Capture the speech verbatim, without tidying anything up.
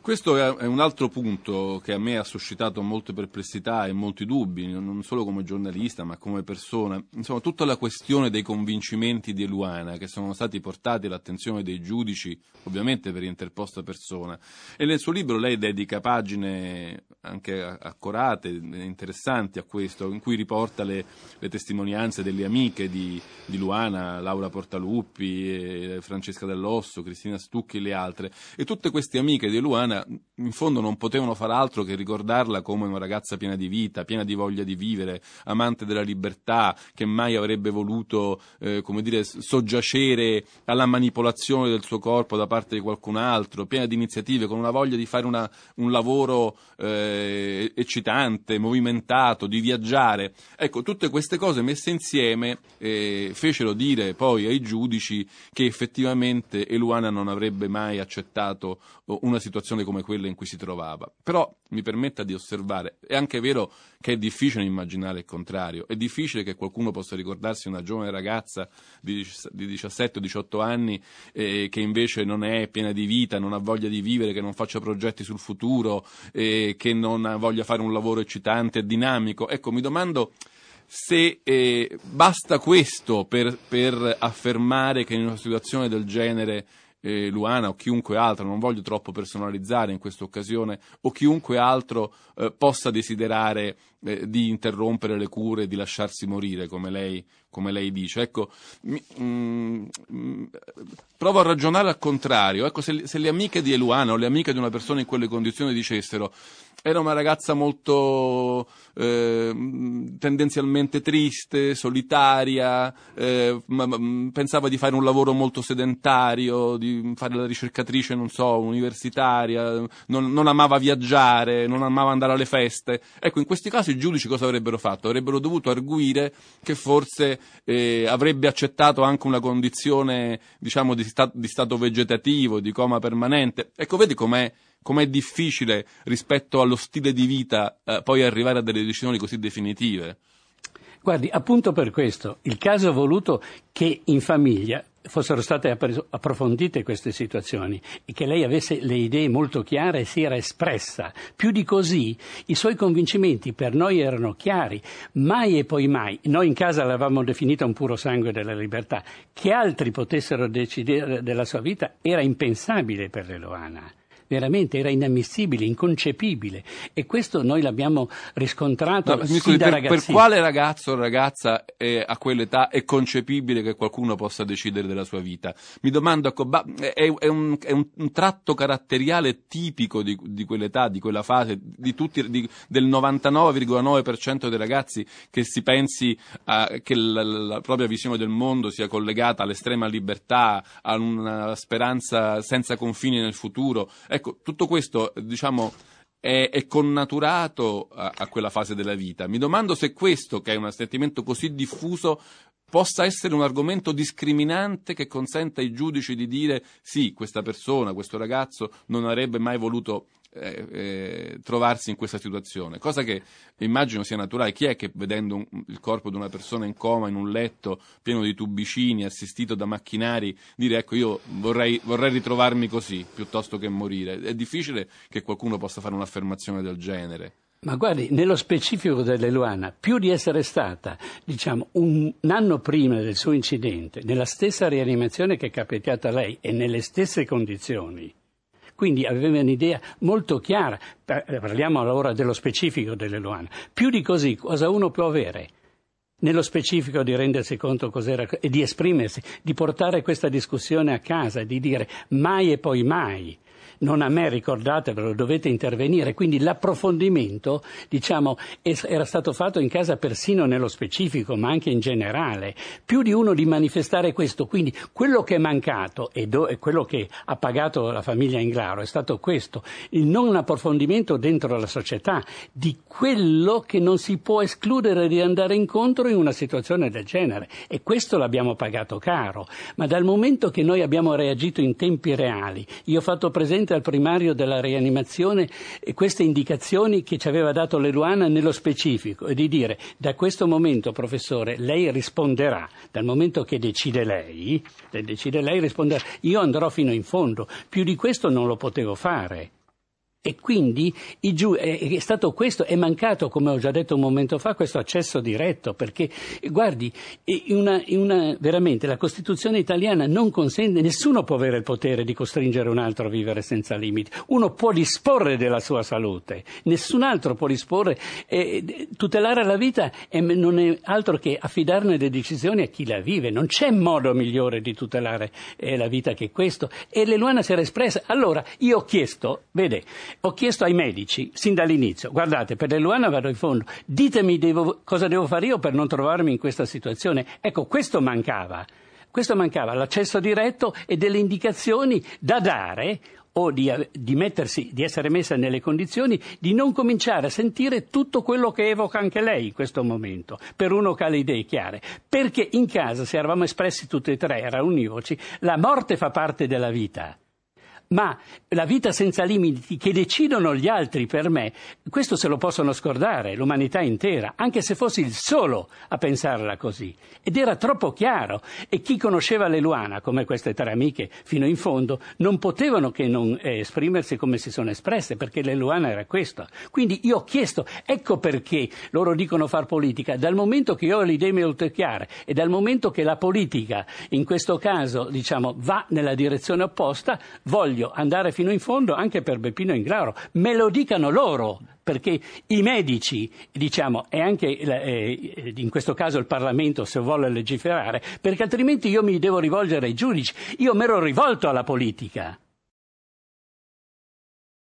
Questo è un altro punto che a me ha suscitato molte perplessità e molti dubbi, non solo come giornalista ma come persona. Insomma, tutta la questione dei convincimenti di Eluana che sono stati portati all'attenzione dei giudici, ovviamente per interposta persona. E nel suo libro lei dedica pagine anche accorate, interessanti a questo, in cui riporta le, le testimonianze delle amiche di, di Luana, Laura Portaluppi, Francesca Dell'Osso, Cristina Stucchi e le altre. E tutte queste amiche di Luana in fondo non potevano far altro che ricordarla come una ragazza piena di vita, piena di voglia di vivere, amante della libertà, che mai avrebbe voluto eh, come dire, soggiacere alla manipolazione del suo corpo da parte di qualcun altro, piena di iniziative, con una voglia di fare una, un lavoro eh, eccitante, movimentato, di viaggiare. Ecco, tutte queste cose messe insieme eh, fecero dire poi ai giudici che effettivamente Eluana non avrebbe mai accettato una situazione come quella in cui si trovava. Però mi permetta di osservare, è anche vero che è difficile immaginare il contrario, è difficile che qualcuno possa ricordarsi una giovane ragazza di diciassette o diciotto anni eh, che invece non è piena di vita, non ha voglia di vivere, che non faccia progetti sul futuro, eh, che non voglia fare un lavoro eccitante e dinamico. Ecco, mi domando se eh, basta questo per, per affermare che in una situazione del genere Eh, Luana o chiunque altro, non voglio troppo personalizzare in questa occasione, o chiunque altro eh, possa desiderare eh, di interrompere le cure, di lasciarsi morire, come lei, come lei dice. Ecco, mi, mm, mm, provo a ragionare al contrario. Ecco, se, se le amiche di Eluana o le amiche di una persona in quelle condizioni dicessero: era una ragazza molto eh, tendenzialmente triste, solitaria, eh, ma, ma, pensava di fare un lavoro molto sedentario, di fare la ricercatrice, non so, universitaria, non, non amava viaggiare, non amava andare alle feste. Ecco, in questi casi i giudici cosa avrebbero fatto? Avrebbero dovuto arguire che forse eh, avrebbe accettato anche una condizione, diciamo, di, sta- di stato vegetativo, di coma permanente. Ecco, vedi com'è com'è difficile rispetto allo stile di vita eh, poi arrivare a delle decisioni così definitive. Guardi, appunto per questo, il caso ha voluto che in famiglia fossero state approfondite queste situazioni e che lei avesse le idee molto chiare e si era espressa. Più di così, i suoi convincimenti per noi erano chiari, mai e poi mai. Noi in casa l'avevamo definita un puro sangue della libertà. Che altri potessero decidere della sua vita era impensabile per Eluana. Veramente era inammissibile, inconcepibile, e questo noi l'abbiamo riscontrato no, sin scusi, da per, ragazzini. Per quale ragazzo o ragazza è, a quell'età è concepibile che qualcuno possa decidere della sua vita? Mi domando, ecco, è, è, un, è un, un tratto caratteriale tipico di, di quell'età, di quella fase, di tutti, di, del novantanove virgola nove per cento dei ragazzi che si pensi a, che la, la propria visione del mondo sia collegata all'estrema libertà, a una speranza senza confini nel futuro. Ecco, tutto questo, diciamo, è, è connaturato a, a quella fase della vita. Mi domando se questo, che è un sentimento così diffuso, possa essere un argomento discriminante che consenta ai giudici di dire sì, questa persona, questo ragazzo non avrebbe mai voluto eh, eh, trovarsi in questa situazione, cosa che immagino sia naturale. Chi è che vedendo un, il corpo di una persona in coma in un letto pieno di tubicini, assistito da macchinari, dire ecco io vorrei, vorrei ritrovarmi così piuttosto che morire? È difficile che qualcuno possa fare un'affermazione del genere. Ma guardi, nello specifico dell'Eluana, più di essere stata, diciamo, un anno prima del suo incidente, nella stessa rianimazione che è capitata a lei e nelle stesse condizioni, quindi aveva un'idea molto chiara, parliamo ora dello specifico dell'Eluana, più di così cosa uno può avere? Nello specifico di rendersi conto cos'era e di esprimersi, di portare questa discussione a casa, di dire mai e poi mai. Non a me, ricordatevelo, dovete intervenire. Quindi l'approfondimento, diciamo, era stato fatto in casa persino nello specifico, ma anche in generale. Più di uno di manifestare questo. Quindi quello che è mancato e, do, e quello che ha pagato la famiglia Englaro è stato questo, il non approfondimento dentro la società di quello che non si può escludere di andare incontro in una situazione del genere. E questo l'abbiamo pagato caro. Ma dal momento che noi abbiamo reagito in tempi reali, io ho fatto presente al primario della rianimazione queste indicazioni che ci aveva dato l'Eluana nello specifico, e di dire da questo momento, professore, lei risponderà, dal momento che decide lei, decide lei risponderà, io andrò fino in fondo, più di questo non lo potevo fare. E quindi i giu- è stato questo, è mancato, come ho già detto un momento fa, questo accesso diretto, perché guardi, una, una, veramente la Costituzione italiana non consente, nessuno può avere il potere di costringere un altro a vivere senza limiti, uno può disporre della sua salute, nessun altro può disporre, eh, tutelare la vita è, non è altro che affidarne le decisioni a chi la vive, non c'è modo migliore di tutelare eh, la vita che questo, e l'Eluana si era espressa. Allora io ho chiesto, vede, ho chiesto ai medici, sin dall'inizio, guardate, per l'Eluana vado in fondo, ditemi devo, cosa devo fare io per non trovarmi in questa situazione. Ecco, questo mancava, questo mancava, l'accesso diretto e delle indicazioni da dare o di, di mettersi, di essere messa nelle condizioni di non cominciare a sentire tutto quello che evoca anche lei in questo momento, per uno che ha le idee chiare. Perché in casa, se eravamo espressi tutti e tre, era univoci, la morte fa parte della vita. Ma la vita senza limiti che decidono gli altri per me, questo se lo possono scordare, l'umanità intera, anche se fossi il solo a pensarla così. Ed era troppo chiaro, e chi conosceva l'Eluana, come queste tre amiche, fino in fondo, non potevano che non eh, esprimersi come si sono espresse, perché l'Eluana era questo. Quindi io ho chiesto, ecco perché loro dicono far politica, dal momento che io ho le idee molto chiare e dal momento che la politica, in questo caso, diciamo, va nella direzione opposta, voglio andare fino in fondo anche per Beppino Inglaro, me lo dicano loro, perché i medici, diciamo, e anche eh, in questo caso il Parlamento se vuole legiferare, perché altrimenti io mi devo rivolgere ai giudici. Io mi ero rivolto alla politica.